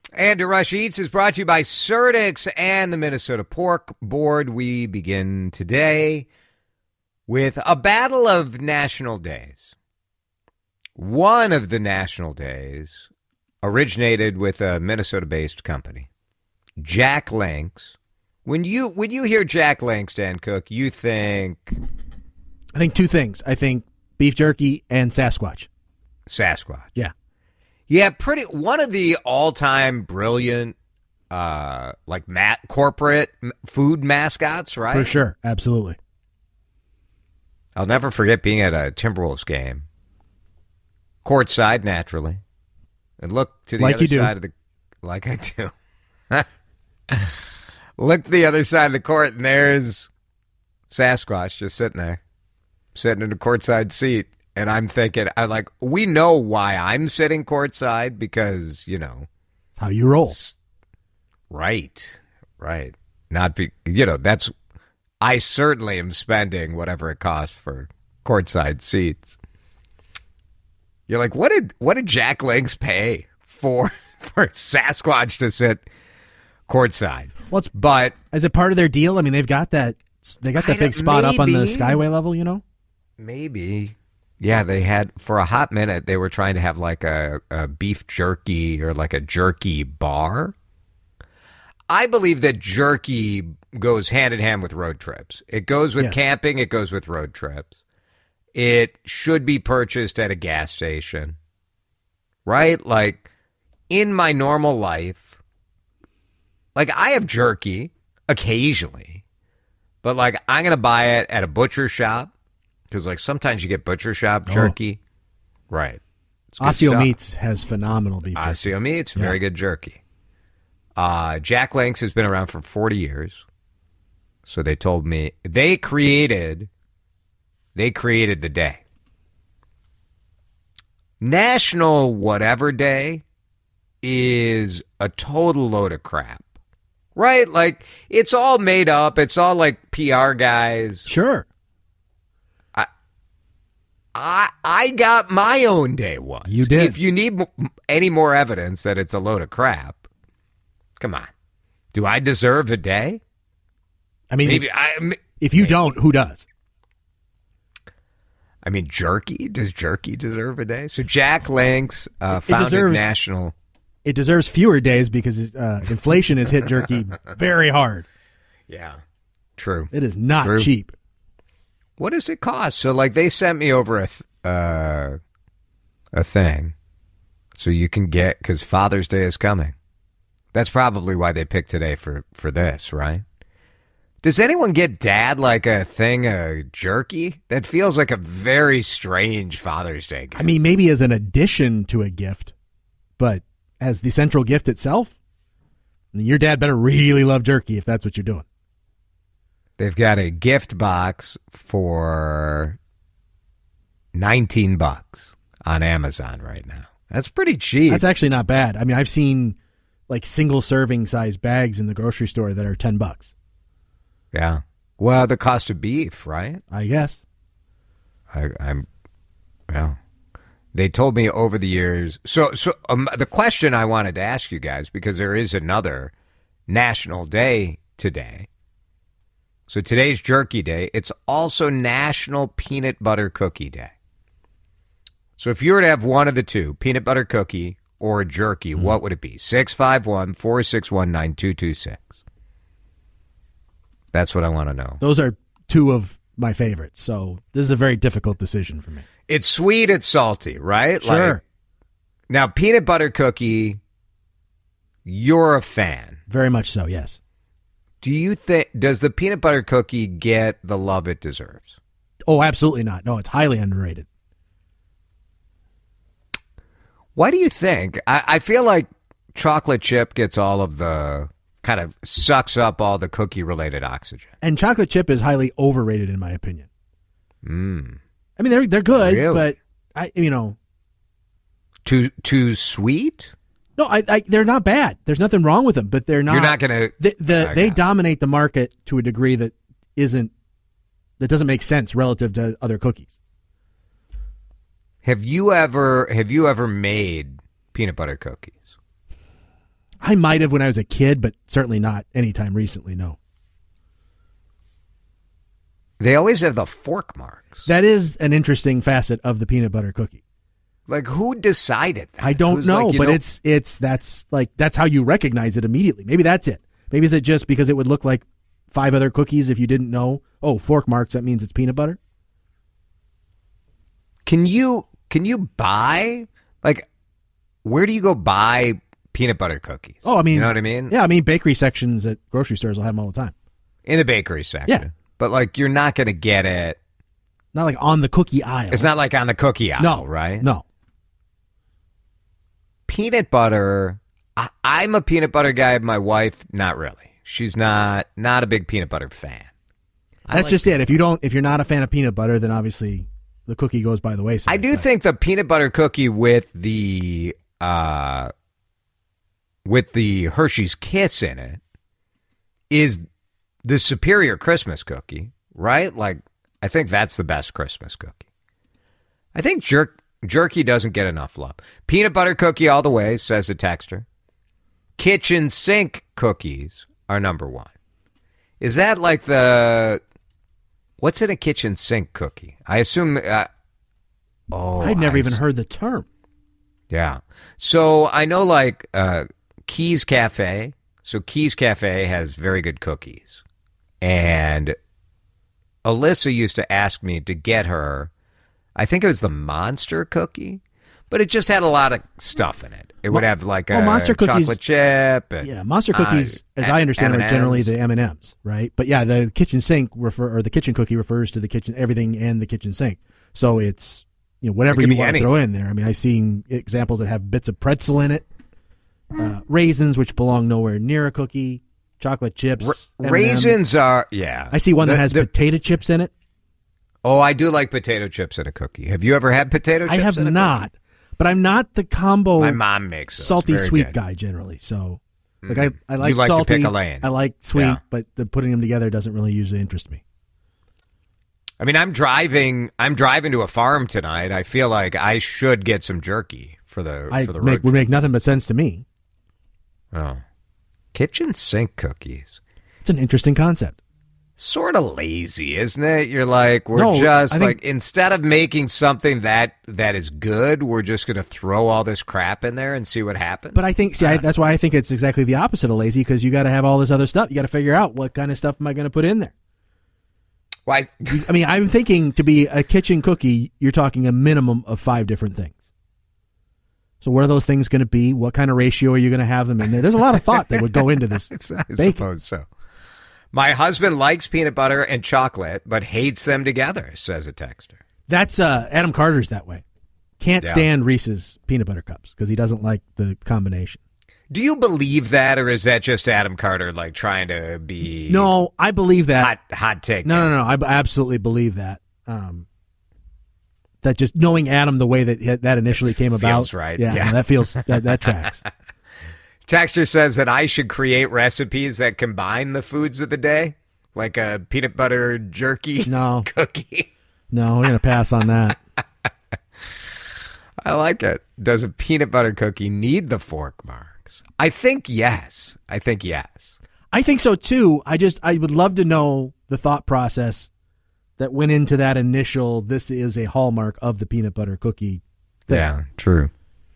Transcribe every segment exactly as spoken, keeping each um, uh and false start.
And Rush Eats is brought to you by Certix and the Minnesota Pork Board. We begin today with a battle of national days. One of the national days originated with a Minnesota-based company, Jack Link's. When you when you hear Jack Link's, Dan Cook, you think... I think two things. I think beef jerky and Sasquatch. Sasquatch. Yeah. Yeah, pretty. One of the all-time brilliant, uh, like mat corporate food mascots, right? For sure, absolutely. I'll never forget being at a Timberwolves game, courtside naturally, and look to the like other you do. side of the, like I do. Look to the other side of the court, and there's Sasquatch just sitting there, sitting in a courtside seat. And I'm thinking, I'm like, we know why I'm sitting courtside because, you know. That's how you roll. Right, right. Not be, you know, that's, I certainly am spending whatever it costs for courtside seats. You're like, what did, what did Jack Link's pay for, for Sasquatch to sit courtside? Well, it's, but as a part of their deal, I mean, they've got that, they got that big spot maybe, up on the Skyway level, you know? Maybe. Yeah, they had, for a hot minute, they were trying to have like a, a beef jerky or like a jerky bar. I believe that jerky goes hand in hand with road trips. It goes with yes. camping. It goes with road trips. It should be purchased at a gas station, right? Like, in my normal life, like, I have jerky occasionally, but, like, I'm going to buy it at a butcher shop. Because, like, sometimes you get butcher shop jerky. Oh. Right. Osseo Meats has phenomenal beef jerky. Osseo Meats, yeah. very good jerky. Uh, Jack Link's has been around for forty years. So they told me, they created, they created the day. National Whatever Day is a total load of crap. Right? Like, it's all made up. It's all, like, P R guys. Sure. I I got my own day once. You did. If you need m- any more evidence that it's a load of crap, come on. Do I deserve a day? I mean, maybe if, I. If you maybe. don't, who does? I mean, jerky. Does jerky deserve a day? So Jack Link's uh, founded deserves, national. It deserves fewer days because uh, inflation has hit jerky very hard. Yeah, true. It is not true. cheap. What does it cost? So, like, they sent me over a th- uh, a thing, so you can get, because Father's Day is coming. That's probably why they picked today for, for this, right? Does anyone get Dad like a thing of jerky? That feels like a very strange Father's Day gift. I mean, maybe as an addition to a gift, but as the central gift itself, your dad better really love jerky if that's what you're doing. They've got a gift box for nineteen bucks on Amazon right now. That's pretty cheap. That's actually not bad. I mean, I've seen like single serving size bags in the grocery store that are ten bucks. Yeah. Well, the cost of beef, right? I guess. I, I'm, well, they told me over the years. So, so um, the question I wanted to ask you guys, because there is another national day today. So today's Jerky Day. It's also National Peanut Butter Cookie Day. So if you were to have one of the two, peanut butter cookie or a jerky, mm. what would it be? six five one, four six one, nine two two six. That's what I want to know. Those are two of my favorites, so this is a very difficult decision for me. It's sweet, it's salty, right? Sure. Like, now, peanut butter cookie, you're a fan. Very much so, yes. Do you think, does the peanut butter cookie get the love it deserves? Oh, absolutely not. No, it's highly underrated. Why do you think? I, I feel like chocolate chip gets all of the, kind of sucks up all the cookie-related oxygen. And chocolate chip is highly overrated, in my opinion. Mm. I mean, they're they're good, Really? but I, you know, Too too sweet? no, I, I they're not bad. There's nothing wrong with them, but they're not. You're not going to... The, the, Okay. they dominate the market to a degree that isn't that doesn't make sense relative to other cookies. Have you ever have you ever made peanut butter cookies? I might have when I was a kid, but certainly not anytime recently, no. They always have the fork marks. That is an interesting facet of the peanut butter cookie. Like, who decided that? I don't Who's know, like, but know, it's it's that's like that's how you recognize it immediately. Maybe that's it. Maybe is it just because it would look like five other cookies if you didn't know? Oh, fork marks, that means it's peanut butter. Can you can you buy like where do you go buy peanut butter cookies? Oh, I mean, you know what I mean? Yeah, I mean bakery sections at grocery stores will have them all the time. In the bakery section. Yeah. But like you're not going to get it. Not like on the cookie aisle. It's not like on the cookie aisle, no, right? No. Peanut butter. I, I'm a peanut butter guy. My wife, not really. She's not not a big peanut butter fan. I That's like just it. If you don't, if you're not a fan of peanut butter, then obviously the cookie goes by the wayside. I do but. think the peanut butter cookie with the uh, with the Hershey's Kiss in it is the superior Christmas cookie, right? Like, I think that's the best Christmas cookie. I think jerk. Jerky doesn't get enough love. Peanut butter cookie all the way, says a texter. Kitchen sink cookies are number one. Is that like the... What's in a kitchen sink cookie? I assume... Uh, oh, I'd never I even s- heard the term. Yeah. So I know like uh, Keys Cafe. So Keys Cafe has very good cookies. And Alyssa used to ask me to get her... I think it was the Monster cookie, but it just had a lot of stuff in it. It would have like a well, Monster cookies, chocolate chip. And, yeah, Monster cookies, uh, as I understand, M are and M's. generally the M and M's, right? But yeah, the kitchen sink refer or the kitchen cookie refers to the kitchen, everything and the kitchen sink. So it's you know whatever It could you be want to anything. throw in there. I mean, I've seen examples that have bits of pretzel in it, uh, raisins which belong nowhere near a cookie, chocolate chips, Ra- M and M's. raisins are, yeah. I see one The- that has the- potato chips in it. Oh, I do like potato chips in a cookie. Have you ever had potato chips I have in a not, cookie? but I'm not the combo My mom makes those. salty Very sweet good. guy generally. So like Mm. I, I like You like to salty, pick a lane. I like sweet, Yeah. but the putting them together doesn't really usually interest me. I mean, I'm driving. I'm driving to a farm tonight. I feel like I should get some jerky for the I for the make road. would make nothing but sense to me. Oh, kitchen sink cookies. It's an interesting concept. Sort of lazy, isn't it? You're like, we're No, just I think- like instead of making something that that is good, we're just going to throw all this crap in there and see what happens. But I think, see, I, that's why I think it's exactly the opposite of lazy because you got to have all this other stuff. You got to figure out what kind of stuff am I going to put in there. Why? You- I mean, I'm thinking to be a kitchen cookie, you're talking a minimum of five different things. So what are those things going to be? What kind of ratio are you going to have them in there? There's a lot of thought that would go into this. I bacon. suppose so. My husband likes peanut butter and chocolate, but hates them together, says a texter. That's uh, Adam Carter's that way. Can't Yeah. stand Reese's peanut butter cups because he doesn't like the combination. Do you believe that, or is that just Adam Carter like trying to be No, I believe that. hot hot take? No, no, no. I b- absolutely believe that. Um, that just knowing Adam the way that that initially came Feels about, right, Yeah, yeah. no, that feels that that tracks. Texter says that I should create recipes that combine the foods of the day, like a peanut butter jerky No. cookie. No, we're gonna pass on that. I like it. Does a peanut butter cookie need the fork marks? I think yes. I think yes. I think so too. I just I would love to know the thought process that went into that initial. This is a hallmark of the peanut butter cookie thing. Yeah, true.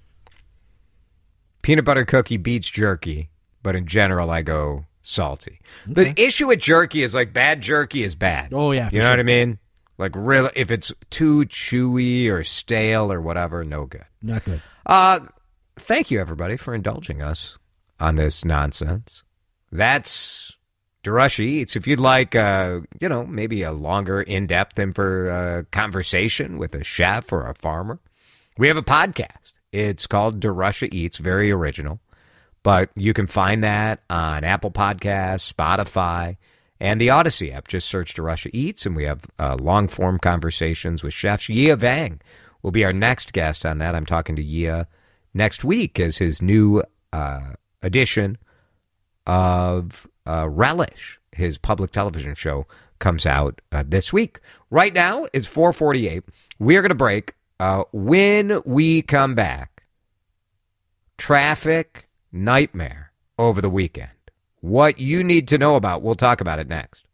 Peanut butter cookie beats jerky, but in general, I go salty. The issue with jerky is like bad jerky is bad. Oh, yeah, for you know sure. what I mean? Like really, if it's too chewy or stale or whatever, no good. Not good. Uh, thank you everybody for indulging us on this nonsense. That's DeRusha Eats. If you'd like, uh, you know, maybe a longer, in-depth info, uh, conversation with a chef or a farmer, we have a podcast. It's called DeRusha Eats, very original. But you can find that on Apple Podcasts, Spotify, and the Odyssey app. Just search DeRusha Eats, and we have uh, long-form conversations with chefs. Yia Vang will be our next guest on that. I'm talking to Yia next week as his new uh, edition of uh, Relish, his public television show, comes out uh, this week. Right now, it's four forty-eight. We are going to break. Uh, when we come back, traffic nightmare over the weekend. What you need to know about. We'll talk about it next.